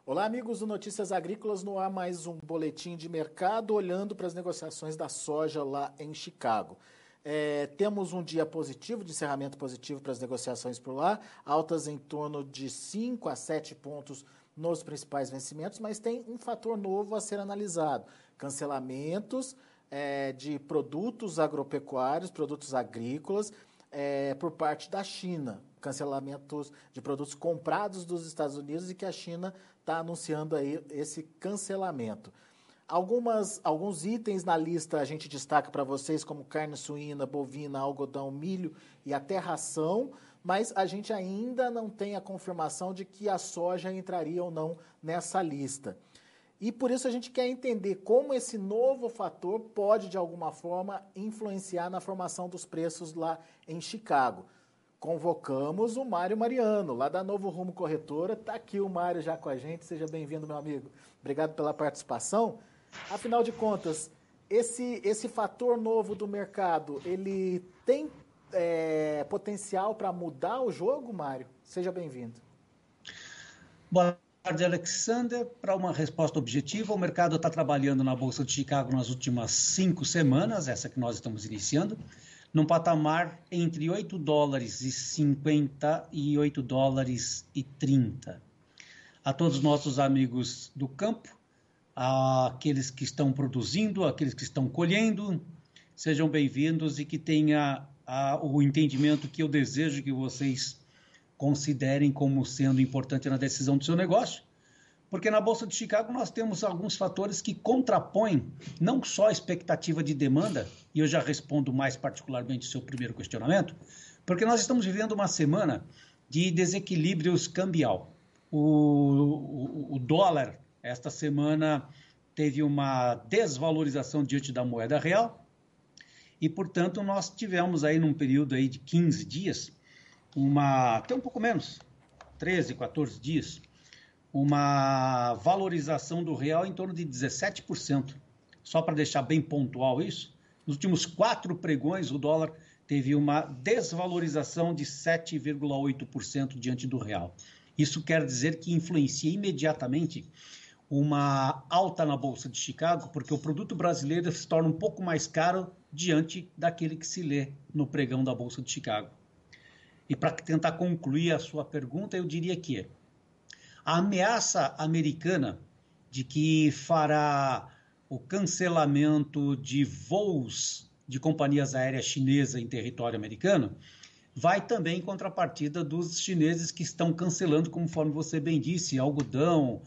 Olá, amigos do Notícias Agrícolas, no ar mais um boletim de mercado, olhando para as negociações da soja lá em Chicago. Temos um dia positivo, de encerramento positivo para as negociações por lá, altas em torno de 5 a 7 pontos nos principais vencimentos, mas tem um fator novo a ser analisado: cancelamentos de produtos agropecuários, produtos agrícolas, por parte da China, cancelamentos de produtos comprados dos Estados Unidos e que a China está anunciando aí esse cancelamento. Alguns itens na lista a gente destaca para vocês, como carne suína, bovina, algodão, milho e até ração, mas a gente ainda não tem a confirmação de que a soja entraria ou não nessa lista. E por isso a gente quer entender como esse novo fator pode, de alguma forma, influenciar na formação dos preços lá em Chicago. Convocamos o Mário Mariano, lá da Novo Rumo Corretora. Está aqui o Mário já com a gente. Seja bem-vindo, meu amigo. Obrigado pela participação. Afinal de contas, esse fator novo do mercado, ele tem potencial para mudar o jogo, Mário? Seja bem-vindo. Boa tarde, Alexander. Para uma resposta objetiva, o mercado está trabalhando na Bolsa de Chicago nas últimas 5 semanas, essa que nós estamos iniciando, num patamar entre $8,50 e $8,30. A todos os nossos amigos do campo, aqueles que estão produzindo, aqueles que estão colhendo, sejam bem-vindos e que tenha o entendimento que eu desejo que vocês considerem como sendo importante na decisão do seu negócio, porque na Bolsa de Chicago nós temos alguns fatores que contrapõem não só a expectativa de demanda, e eu já respondo mais particularmente o seu primeiro questionamento, porque nós estamos vivendo uma semana de desequilíbrios cambial. O dólar, esta semana, teve uma desvalorização diante da moeda real, e, portanto, nós tivemos aí num período aí de 15 dias, até um pouco menos, 13, 14 dias, uma valorização do real em torno de 17%. Só para deixar bem pontual isso, nos últimos 4 pregões o dólar teve uma desvalorização de 7,8% diante do real. Isso quer dizer que influencia imediatamente uma alta na Bolsa de Chicago, porque o produto brasileiro se torna um pouco mais caro diante daquele que se lê no pregão da Bolsa de Chicago. E para tentar concluir a sua pergunta, eu diria que a ameaça americana de que fará o cancelamento de voos de companhias aéreas chinesas em território americano vai também em contrapartida dos chineses que estão cancelando, conforme você bem disse, algodão,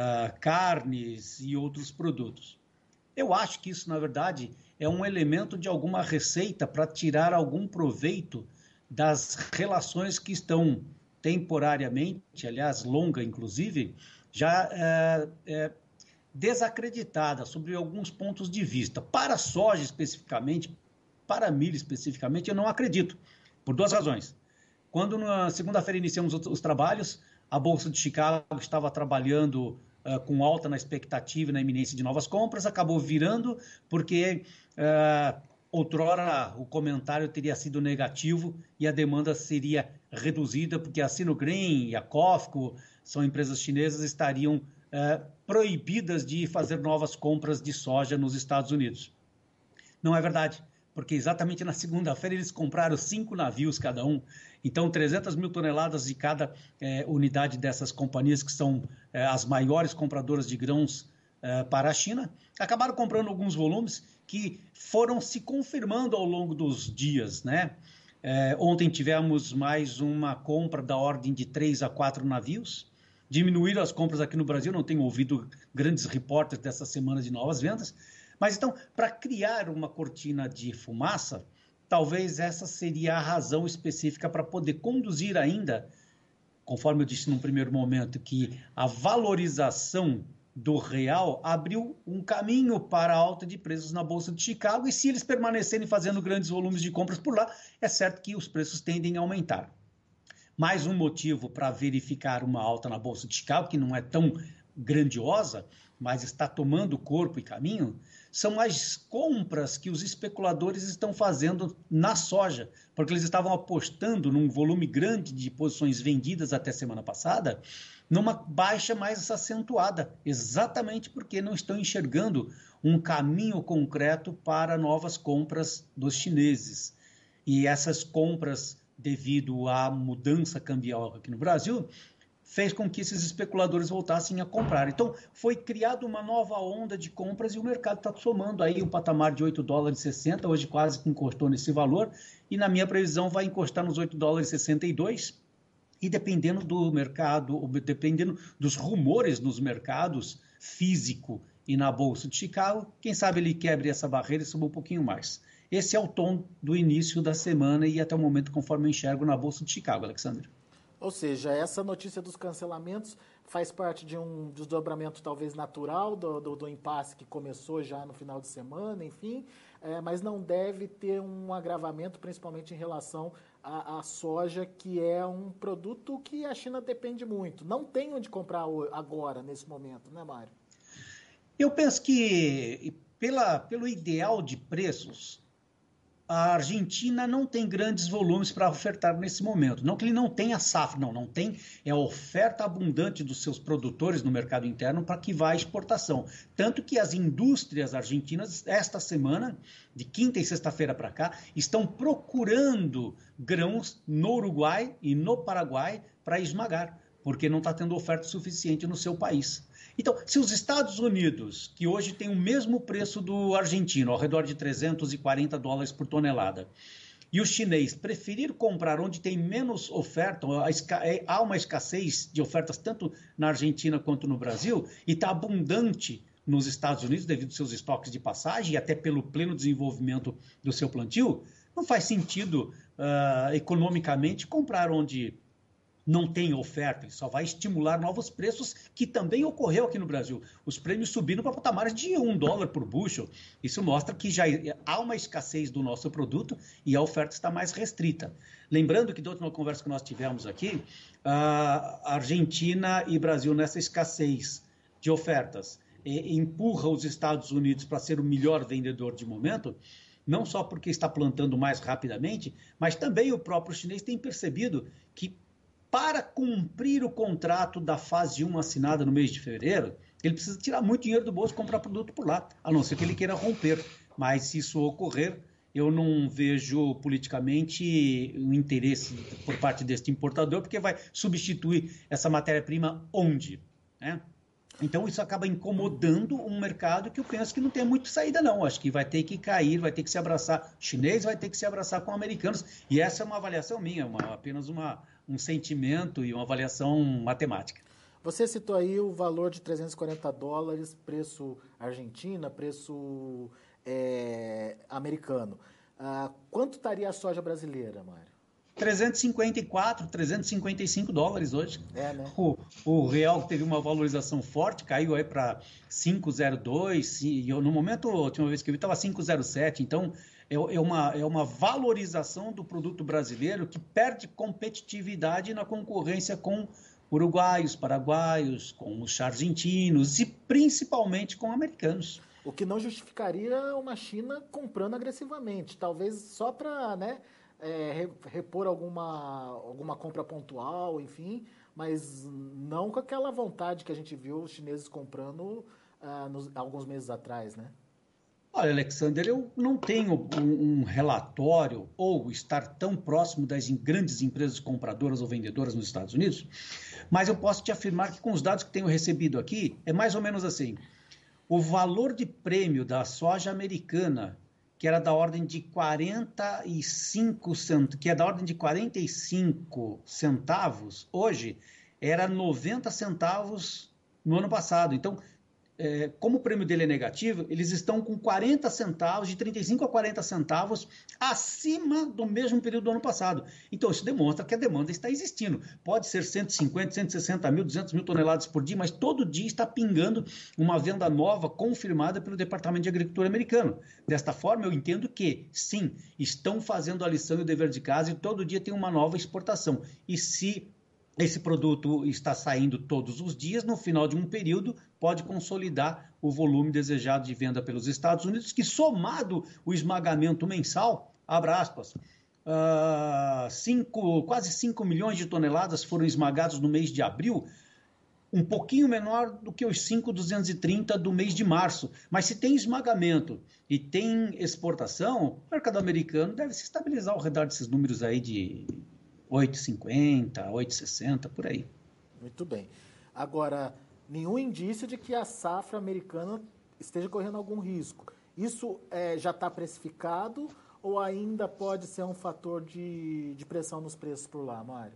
carnes e outros produtos. Eu acho que isso, na verdade, é um elemento de alguma receita para tirar algum proveito das relações que estão temporariamente, aliás, longa inclusive, já desacreditada sobre alguns pontos de vista. Para a soja especificamente, para milho especificamente, eu não acredito, por 2 razões. Quando na segunda-feira iniciamos os trabalhos, a Bolsa de Chicago estava trabalhando com alta na expectativa e na iminência de novas compras, acabou virando porque outrora o comentário teria sido negativo e a demanda seria reduzida, porque a Sinogreen e a COFCO, são empresas chinesas, estariam proibidas de fazer novas compras de soja nos Estados Unidos. Não é verdade, porque exatamente na segunda-feira eles compraram 5 navios cada um, então 300 mil toneladas de cada unidade dessas companhias, que são as maiores compradoras de grãos para a China, acabaram comprando alguns volumes que foram se confirmando ao longo dos dias, né? Ontem tivemos mais uma compra da ordem de 3 a 4 navios, diminuíram as compras aqui no Brasil, não tenho ouvido grandes repórteres dessa semana de novas vendas, mas então, para criar uma cortina de fumaça, talvez essa seria a razão específica para poder conduzir ainda, conforme eu disse num primeiro momento, que a valorização do real abriu um caminho para a alta de preços na Bolsa de Chicago, e se eles permanecerem fazendo grandes volumes de compras por lá, é certo que os preços tendem a aumentar. Mais um motivo para verificar uma alta na Bolsa de Chicago, que não é tão grandiosa, mas está tomando corpo e caminho, são as compras que os especuladores estão fazendo na soja, porque eles estavam apostando num volume grande de posições vendidas até semana passada, numa baixa mais acentuada, exatamente porque não estão enxergando um caminho concreto para novas compras dos chineses. E essas compras, devido à mudança cambial aqui no Brasil, fez com que esses especuladores voltassem a comprar. Então, foi criada uma nova onda de compras e o mercado está somando aí um patamar de $8,60, hoje quase que encostou nesse valor, e na minha previsão vai encostar nos $8,62, e dependendo do mercado, dependendo dos rumores nos mercados físico e na Bolsa de Chicago, quem sabe ele quebre essa barreira e suba um pouquinho mais. Esse é o tom do início da semana e até o momento conforme eu enxergo na Bolsa de Chicago, Alexandre. Ou seja, essa notícia dos cancelamentos faz parte de um desdobramento talvez natural do impasse que começou já no final de semana, enfim, mas não deve ter um agravamento, principalmente em relação à soja, que é um produto que a China depende muito. Não tem onde comprar agora, nesse momento, né, Mário? Eu penso que, pelo ideal de preços, a Argentina não tem grandes volumes para ofertar nesse momento. Não que ele não tenha safra, não tem, é a oferta abundante dos seus produtores no mercado interno para que vá à exportação. Tanto que as indústrias argentinas, esta semana, de quinta e sexta-feira para cá, estão procurando grãos no Uruguai e no Paraguai para esmagar, porque não está tendo oferta suficiente no seu país. Então, se os Estados Unidos, que hoje tem o mesmo preço do argentino, ao redor de $340 por tonelada, e o chinês preferir comprar onde tem menos oferta, há uma escassez de ofertas tanto na Argentina quanto no Brasil, e está abundante nos Estados Unidos devido aos seus estoques de passagem e até pelo pleno desenvolvimento do seu plantio, não faz sentido economicamente comprar onde não tem oferta, ele só vai estimular novos preços, que também ocorreu aqui no Brasil. Os prêmios subiram para patamares de $1 por bushel. Isso mostra que já há uma escassez do nosso produto e a oferta está mais restrita. Lembrando que da última conversa que nós tivemos aqui, a Argentina e Brasil nessa escassez de ofertas empurra os Estados Unidos para ser o melhor vendedor de momento, não só porque está plantando mais rapidamente, mas também o próprio chinês tem percebido que para cumprir o contrato da fase 1 assinada no mês de fevereiro, ele precisa tirar muito dinheiro do bolso e comprar produto por lá, a não ser que ele queira romper. Mas se isso ocorrer, eu não vejo politicamente um interesse por parte deste importador, porque vai substituir essa matéria-prima onde? Né? Então, isso acaba incomodando um mercado que eu penso que não tem muito saída, não. Acho que vai ter que cair, vai ter que se abraçar. O chinês vai ter que se abraçar com americanos. E essa é uma avaliação minha, apenas um sentimento e uma avaliação matemática. Você citou aí o valor de $340, preço Argentina, preço americano. Quanto estaria a soja brasileira, Mário? $354, $355 hoje. Né? O real teve uma valorização forte, caiu aí para 5,02, e no momento, a última vez que eu vi, estava 5,07, então é uma valorização do produto brasileiro que perde competitividade na concorrência com uruguaios, paraguaios, com os argentinos e principalmente com americanos. O que não justificaria uma China comprando agressivamente, talvez só para, repor alguma compra pontual, enfim, mas não com aquela vontade que a gente viu os chineses comprando alguns meses atrás, né? Olha, Alexander, eu não tenho um relatório ou estar tão próximo das grandes empresas compradoras ou vendedoras nos Estados Unidos, mas eu posso te afirmar que com os dados que tenho recebido aqui, é mais ou menos assim. O valor de prêmio da soja americana, que era da ordem de 45 centavos, hoje era 90 centavos no ano passado. Então, como o prêmio dele é negativo, eles estão com 40 centavos, de 35 a 40 centavos acima do mesmo período do ano passado. Então, isso demonstra que a demanda está existindo. Pode ser 150, 160 mil, 200 mil toneladas por dia, mas todo dia está pingando uma venda nova confirmada pelo Departamento de Agricultura americano. Desta forma, eu entendo que, sim, estão fazendo a lição e o dever de casa e todo dia tem uma nova exportação. E se esse produto está saindo todos os dias, no final de um período, pode consolidar o volume desejado de venda pelos Estados Unidos, que somado o esmagamento mensal, abre aspas, quase 5 milhões de toneladas foram esmagadas no mês de abril, um pouquinho menor do que os 5.230 do mês de março. Mas se tem esmagamento e tem exportação, o mercado americano deve se estabilizar ao redor desses números aí de 8,50, 8,60, por aí. Muito bem. Agora, nenhum indício de que a safra americana esteja correndo algum risco. Isso já está precificado ou ainda pode ser um fator de pressão nos preços por lá, Mário?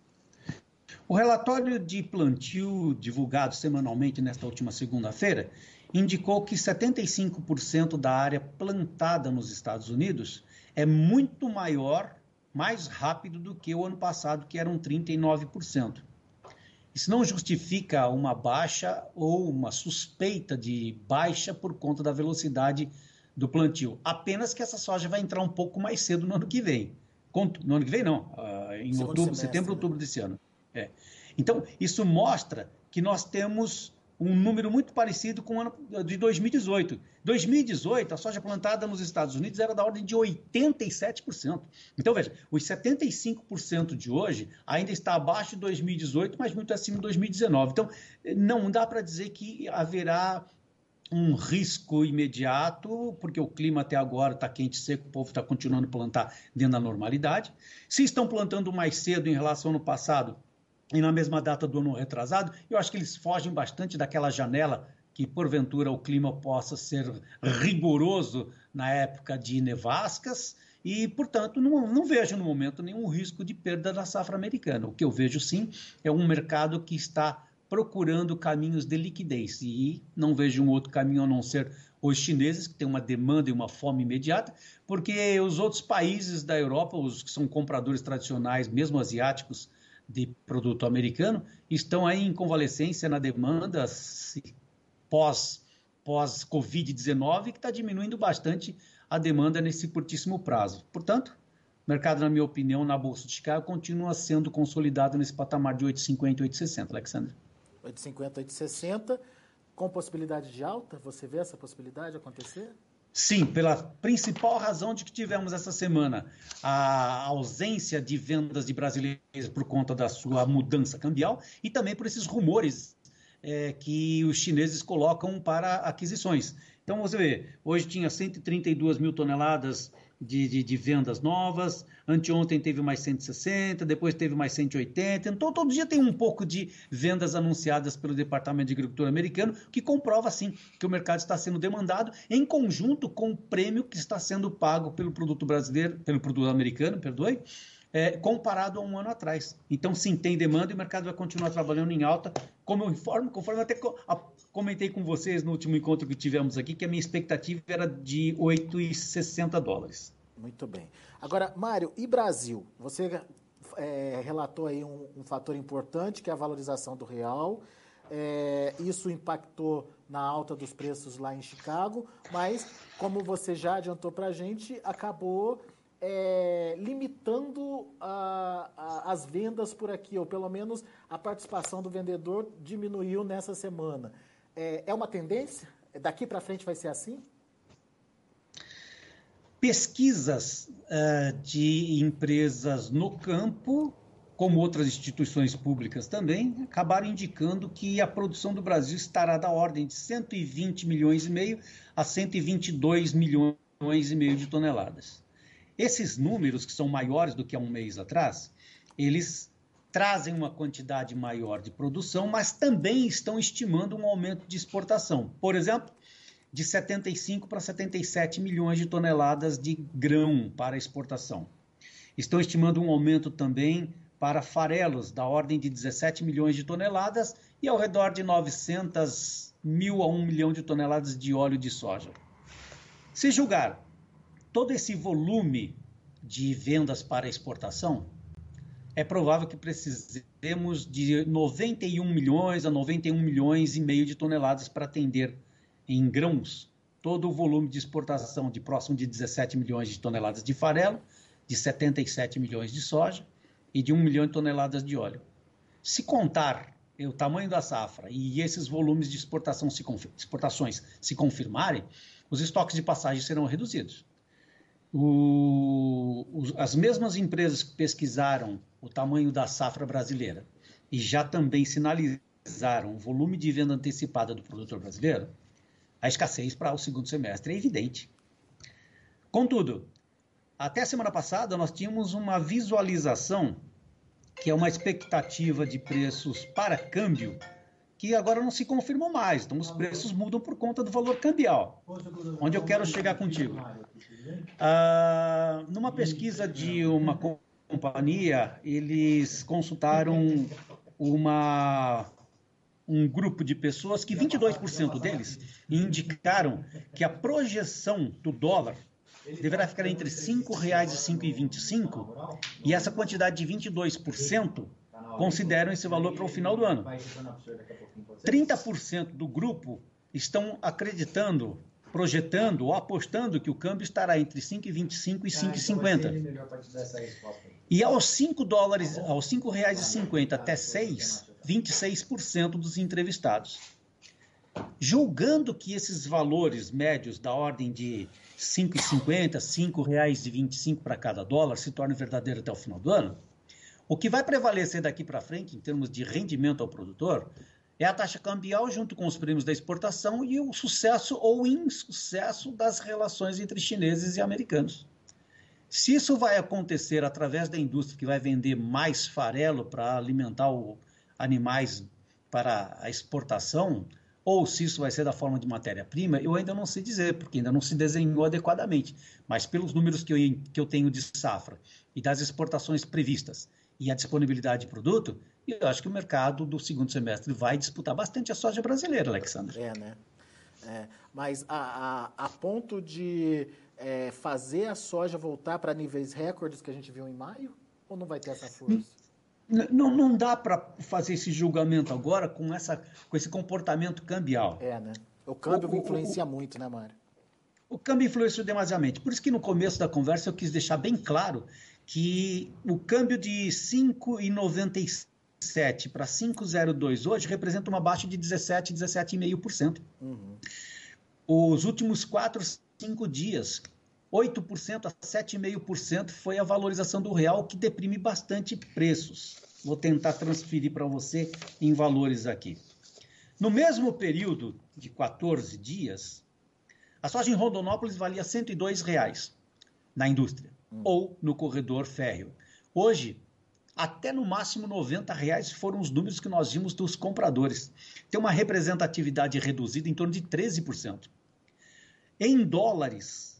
O relatório de plantio divulgado semanalmente nesta última segunda-feira indicou que 75% da área plantada nos Estados Unidos é muito maior, mais rápido do que o ano passado, que eram 39%. Isso não justifica uma baixa ou uma suspeita de baixa por conta da velocidade do plantio. Apenas que essa soja vai entrar um pouco mais cedo no ano que vem. No ano que vem, não. Em setembro, outubro desse ano. Então, isso mostra que nós temos um número muito parecido com o ano de 2018. 2018, a soja plantada nos Estados Unidos era da ordem de 87%. Então, veja, os 75% de hoje ainda está abaixo de 2018, mas muito acima de 2019. Então, não dá para dizer que haverá um risco imediato, porque o clima até agora está quente e seco, o povo está continuando a plantar dentro da normalidade. Se estão plantando mais cedo em relação ao ano passado, e na mesma data do ano retrasado, eu acho que eles fogem bastante daquela janela que, porventura, o clima possa ser rigoroso na época de nevascas e, portanto, não vejo no momento nenhum risco de perda da safra americana. O que eu vejo, sim, é um mercado que está procurando caminhos de liquidez e não vejo um outro caminho a não ser os chineses, que têm uma demanda e uma fome imediata, porque os outros países da Europa, os que são compradores tradicionais, mesmo asiáticos, de produto americano, estão aí em convalescência na demanda pós-Covid-19, que está diminuindo bastante a demanda nesse curtíssimo prazo. Portanto, o mercado, na minha opinião, na Bolsa de Chicago, continua sendo consolidado nesse patamar de 8,50 e 8,60, Alexandre. 8,50, 8,60, com possibilidade de alta? Você vê essa possibilidade acontecer? Sim, pela principal razão de que tivemos essa semana a ausência de vendas de brasileiros por conta da sua mudança cambial e também por esses rumores que os chineses colocam para aquisições. Então, você vê, hoje tinha 132 mil toneladas de vendas novas, anteontem teve mais 160, depois teve mais 180, então todo dia tem um pouco de vendas anunciadas pelo Departamento de Agricultura americano, que comprova, sim, que o mercado está sendo demandado em conjunto com o prêmio que está sendo pago pelo produto brasileiro, pelo produto americano, perdoe, comparado a um ano atrás. Então, sim, tem demanda e o mercado vai continuar trabalhando em alta, como eu informo, conforme até comentei com vocês no último encontro que tivemos aqui, que a minha expectativa era de $8,60. Muito bem. Agora, Mário, e Brasil? Você relatou aí um fator importante, que é a valorização do real. Isso impactou na alta dos preços lá em Chicago, mas, como você já adiantou para a gente, acabou limitando as vendas por aqui, ou pelo menos a participação do vendedor diminuiu nessa semana. É uma tendência? Daqui para frente vai ser assim? Pesquisas de empresas no campo, como outras instituições públicas também, acabaram indicando que a produção do Brasil estará da ordem de 120 milhões e meio a 122 milhões e meio de toneladas. Esses números, que são maiores do que há um mês atrás, eles trazem uma quantidade maior de produção, mas também estão estimando um aumento de exportação. Por exemplo, de 75 para 77 milhões de toneladas de grão para exportação. Estão estimando um aumento também para farelos, da ordem de 17 milhões de toneladas e ao redor de 900 mil a 1 milhão de toneladas de óleo de soja. Se julgar todo esse volume de vendas para exportação, é provável que precisemos de 91 milhões a 91 milhões e meio de toneladas para atender em grãos todo o volume de exportação de próximo de 17 milhões de toneladas de farelo, de 77 milhões de soja e de 1 milhão de toneladas de óleo. Se contar o tamanho da safra e esses volumes de exportações se confirmarem, os estoques de passagem serão reduzidos. As mesmas empresas que pesquisaram o tamanho da safra brasileira e já também sinalizaram o volume de venda antecipada do produtor brasileiro, a escassez para o segundo semestre é evidente. Contudo, até a semana passada nós tínhamos uma visualização, que é uma expectativa de preços para câmbio, que agora não se confirmam mais. Então, os preços mudam por conta do valor cambial. Onde eu quero chegar contigo? Numa pesquisa de uma companhia, eles consultaram um grupo de pessoas que 22% deles indicaram que a projeção do dólar deverá ficar entre R$ 5,00 e R$ 5,25, e essa quantidade de 22% consideram esse valor para o final do ano. 30% do grupo estão acreditando, projetando ou apostando que o câmbio estará entre R$ 5,25 e R$ 5,50. E aos $5, aos R$ 5,50 até 6, 26% dos entrevistados. Julgando que esses valores médios da ordem de R$ 5,50, R$ 5,25 para cada dólar se tornem verdadeiros até o final do ano, o que vai prevalecer daqui para frente, em termos de rendimento ao produtor, é a taxa cambial junto com os prêmios da exportação e o sucesso ou insucesso das relações entre chineses e americanos. Se isso vai acontecer através da indústria que vai vender mais farelo para alimentar animais para a exportação, ou se isso vai ser da forma de matéria-prima, eu ainda não sei dizer, porque ainda não se desenhou adequadamente. Mas pelos números que eu tenho de safra e das exportações previstas e a disponibilidade de produto, eu acho que o mercado do segundo semestre vai disputar bastante a soja brasileira, Alexandre. Né? Mas a ponto de fazer a soja voltar para níveis recordes que a gente viu em maio? Ou não vai ter essa força? Não dá para fazer esse julgamento agora com esse comportamento cambial. Né? O câmbio influencia muito, né, Mário? O câmbio influencia demasiadamente. Por isso que no começo da conversa eu quis deixar bem claro que o câmbio de 5,97 para 5,02 hoje representa uma baixa de 17,5%. Os últimos 4, 5 dias, 8% a 7,5% foi a valorização do real, que deprime bastante preços. Vou tentar transferir para você em valores aqui. No mesmo período de 14 dias, a soja em Rondonópolis valia R$ 102 na indústria, ou no corredor férreo. Hoje, até no máximo R$ 90 foram os números que nós vimos dos compradores. Tem uma representatividade reduzida em torno de 13%. Em dólares,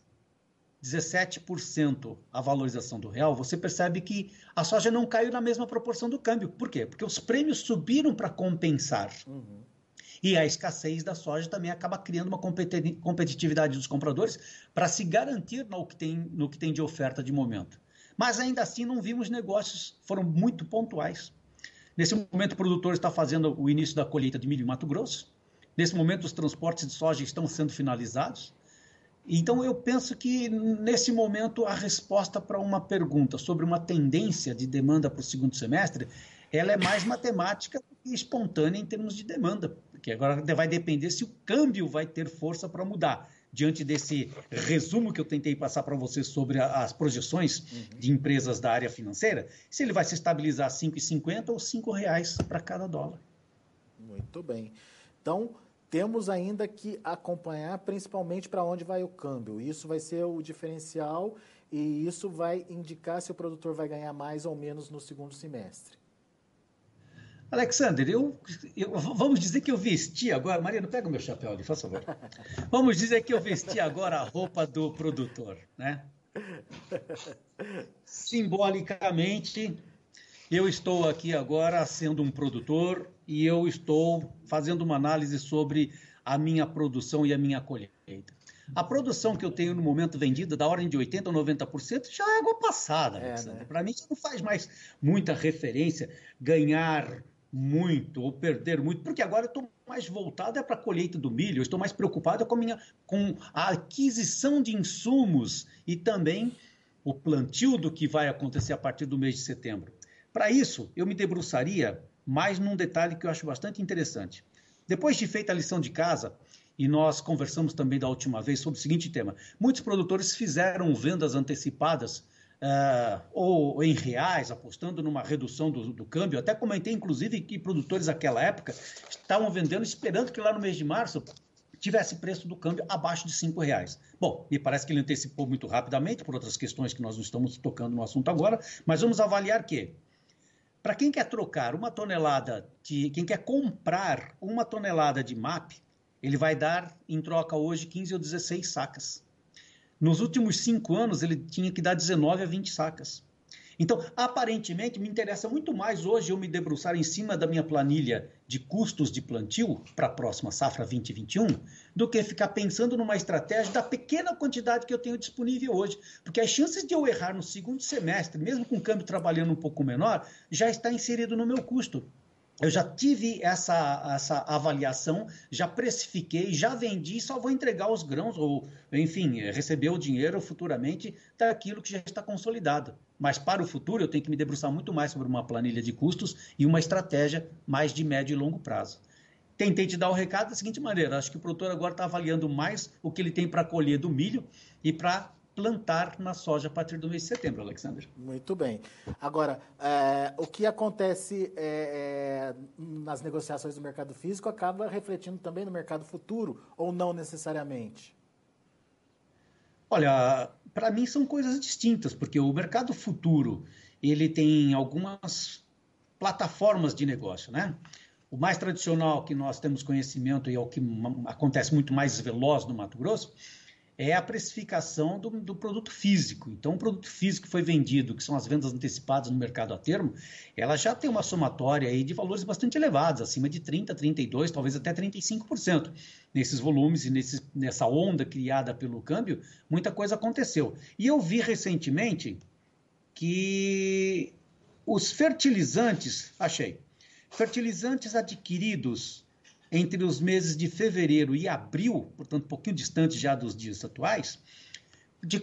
17% a valorização do real, você percebe que a soja não caiu na mesma proporção do câmbio. Por quê? Porque os prêmios subiram para compensar. E a escassez da soja também acaba criando uma competitividade dos compradores para se garantir no que tem de oferta de momento. Mas ainda assim não vimos negócios, foram muito pontuais. Nesse momento o produtor está fazendo o início da colheita de milho em Mato Grosso. Nesse momento os transportes de soja estão sendo finalizados. Então eu penso que nesse momento a resposta para uma pergunta sobre uma tendência de demanda para o segundo semestre, ela é mais matemática e espontânea em termos de demanda, porque agora vai depender se o câmbio vai ter força para mudar. Diante desse resumo que eu tentei passar para você sobre as projeções de empresas da área financeira, se ele vai se estabilizar a 5,50 ou R$5 para cada dólar. Muito bem. Então, temos ainda que acompanhar principalmente para onde vai o câmbio. Isso vai ser o diferencial e isso vai indicar se o produtor vai ganhar mais ou menos no segundo semestre. Alexander, vamos dizer que eu vesti agora... Mariano, pega o meu chapéu ali, faz favor. Vamos dizer que eu vesti agora a roupa do produtor, né? Simbolicamente, eu estou aqui agora sendo um produtor e eu estou fazendo uma análise sobre a minha produção e a minha colheita. A produção que eu tenho no momento vendida, da ordem de 80% ou 90%, já é água passada, Alexander. Né? Para mim, isso não faz mais muita referência ganhar muito ou perder muito, porque agora eu estou mais voltado para a colheita do milho, eu estou mais preocupado com a aquisição de insumos e também o plantio do que vai acontecer a partir do mês de setembro. Para isso, eu me debruçaria mais num detalhe que eu acho bastante interessante. Depois de feita a lição de casa, e nós conversamos também da última vez sobre o seguinte tema, muitos produtores fizeram vendas antecipadas ou em reais, apostando numa redução do câmbio. Até comentei, inclusive, que produtores naquela época estavam vendendo, esperando que lá no mês de março tivesse preço do câmbio abaixo de R$ 5. Bom, me parece que ele antecipou muito rapidamente, por outras questões que nós não estamos tocando no assunto agora, mas vamos avaliar que, para quem quer trocar uma tonelada, quem quer comprar uma tonelada de MAP, ele vai dar, em troca hoje, 15 ou 16 sacas. Nos últimos 5 anos, ele tinha que dar 19 a 20 sacas. Então, aparentemente, me interessa muito mais hoje eu me debruçar em cima da minha planilha de custos de plantio para a próxima safra 2021 do que ficar pensando numa estratégia da pequena quantidade que eu tenho disponível hoje. Porque as chances de eu errar no segundo semestre, mesmo com o câmbio trabalhando um pouco menor, já está inserido no meu custo. Eu já tive essa avaliação, já precifiquei, já vendi, só vou entregar os grãos ou, enfim, receber o dinheiro futuramente daquilo que já está consolidado. Mas para o futuro eu tenho que me debruçar muito mais sobre uma planilha de custos e uma estratégia mais de médio e longo prazo. Tentei te dar o recado da seguinte maneira, acho que o produtor agora está avaliando mais o que ele tem para colher do milho e para plantar na soja a partir do mês de setembro, Alexandre. Muito bem. Agora, o que acontece nas negociações do mercado físico acaba refletindo também no mercado futuro, ou não necessariamente? Olha, para mim são coisas distintas, porque o mercado futuro, ele tem algumas plataformas de negócio, né? O mais tradicional que nós temos conhecimento e é o que acontece muito mais veloz no Mato Grosso, é a precificação do produto físico. Então, o produto físico que foi vendido, que são as vendas antecipadas no mercado a termo, ela já tem uma somatória aí de valores bastante elevados, acima de 30%, 32%, talvez até 35%. Nesses volumes e nessa onda criada pelo câmbio, muita coisa aconteceu. E eu vi recentemente que os fertilizantes fertilizantes adquiridos entre os meses de fevereiro e abril, portanto, um pouquinho distante já dos dias atuais, de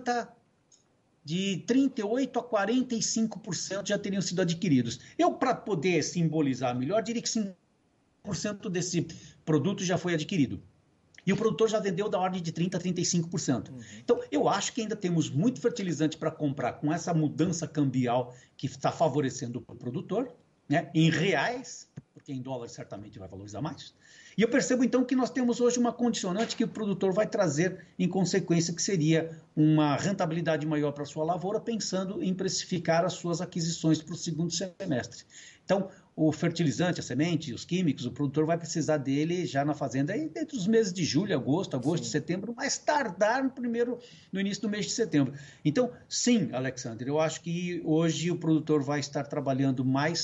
38% a 45% já teriam sido adquiridos. Eu, para poder simbolizar melhor, diria que 5% desse produto já foi adquirido. E o produtor já vendeu da ordem de 30% a 35%. Então, eu acho que ainda temos muito fertilizante para comprar com essa mudança cambial que está favorecendo o produtor, né, em reais, porque em dólar certamente vai valorizar mais. E eu percebo, então, que nós temos hoje uma condicionante que o produtor vai trazer em consequência, que seria uma rentabilidade maior para a sua lavoura, pensando em precificar as suas aquisições para o segundo semestre. Então, o fertilizante, a semente, os químicos, o produtor vai precisar dele já na fazenda aí entre os meses de julho, agosto, sim, setembro, mais tardar no início do mês de setembro. Então, sim, Alexandre, eu acho que hoje o produtor vai estar trabalhando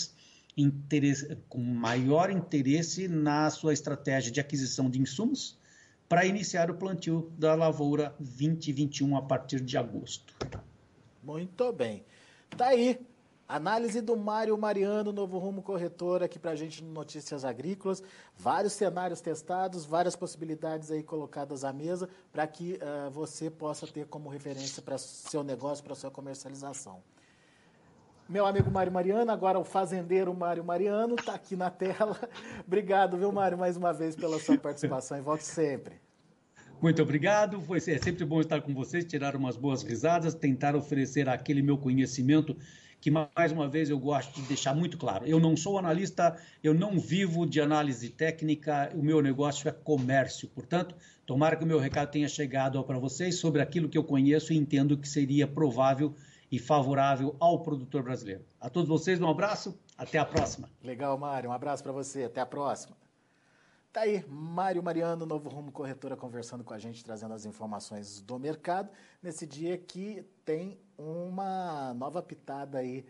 com maior interesse na sua estratégia de aquisição de insumos para iniciar o plantio da lavoura 2021 a partir de agosto. Muito bem. Tá aí. Análise do Mário Mariano, Novo Rumo Corretora, aqui para a gente no Notícias Agrícolas. Vários cenários testados, várias possibilidades aí colocadas à mesa para que você possa ter como referência para seu negócio, para sua comercialização. Meu amigo Mário Mariano, agora o fazendeiro Mário Mariano, está aqui na tela. Obrigado, viu, Mário, mais uma vez pela sua participação e volte sempre. Muito obrigado, é sempre bom estar com vocês, tirar umas boas risadas, tentar oferecer aquele meu conhecimento que, mais uma vez, eu gosto de deixar muito claro. Eu não sou analista, eu não vivo de análise técnica, o meu negócio é comércio. Portanto, tomara que o meu recado tenha chegado para vocês sobre aquilo que eu conheço e entendo que seria provável e favorável ao produtor brasileiro. A todos vocês, um abraço, até a próxima. Legal, Mário, um abraço para você, até a próxima. Tá aí, Mário Mariano, Novo Rumo Corretora, conversando com a gente, trazendo as informações do mercado, nesse dia que tem uma nova pitada aí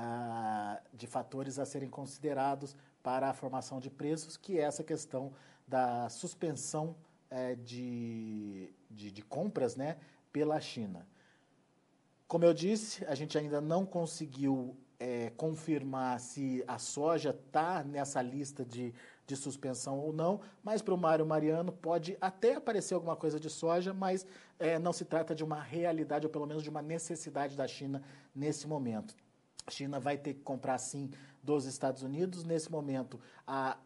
de fatores a serem considerados para a formação de preços, que é essa questão da suspensão de compras, né, pela China. Como eu disse, a gente ainda não conseguiu confirmar se a soja está nessa lista de suspensão ou não, mas para o Mário Mariano pode até aparecer alguma coisa de soja, mas não se trata de uma realidade, ou pelo menos de uma necessidade da China nesse momento. A China vai ter que comprar, sim, dos Estados Unidos. Nesse momento, a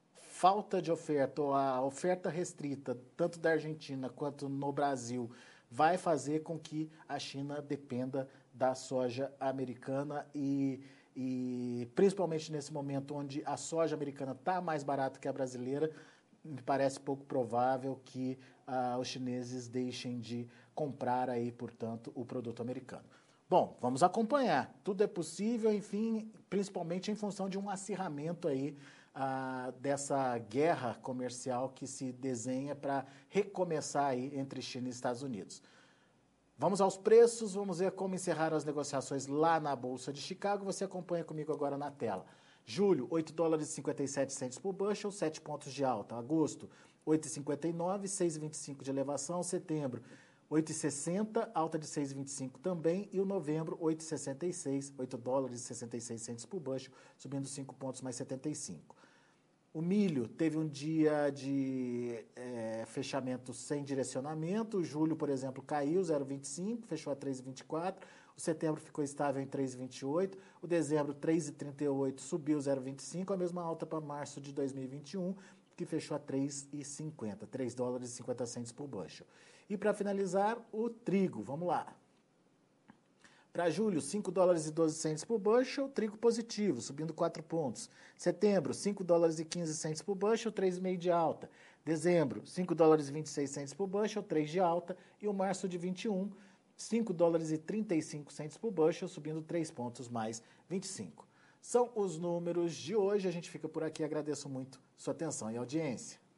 falta de oferta, ou a oferta restrita, tanto da Argentina quanto no Brasil, vai fazer com que a China dependa da soja americana e principalmente nesse momento onde a soja americana está mais barata que a brasileira, me parece pouco provável que os chineses deixem de comprar aí, portanto, o produto americano. Bom, vamos acompanhar. Tudo é possível, enfim, principalmente em função de um acirramento aí dessa guerra comercial que se desenha para recomeçar aí entre China e Estados Unidos. Vamos aos preços, vamos ver como encerraram as negociações lá na Bolsa de Chicago. Você acompanha comigo agora na tela. Julho, 8 dólares e 57 centes por bushel, 7 pontos de alta. Agosto, 8,59, 6,25 de elevação. Setembro, 8,60, alta de 6,25 também. E o novembro, 8,66, 8 dólares e 66 centes por bushel, subindo 5 pontos mais 75. O milho teve um dia de fechamento sem direcionamento. O julho, por exemplo, caiu 0,25, fechou a 3,24. O setembro ficou estável em 3,28. O dezembro, 3,38, subiu 0,25. A mesma alta para março de 2021, que fechou a 3,50, 3 dólares e 50 centes por bushel. E para finalizar, o trigo. Vamos lá. Para julho, 5 dólares e 12 centes por bushel, trigo positivo, subindo 4 pontos. Setembro, 5 dólares e 15 centes por bushel, 3,5 de alta. Dezembro, 5 dólares e 26 centes por bushel, 3 de alta. E o março de 21, 5 dólares e 35 centes por bushel, subindo 3 pontos mais 25. São os números de hoje. A gente fica por aqui. Agradeço muito sua atenção e audiência.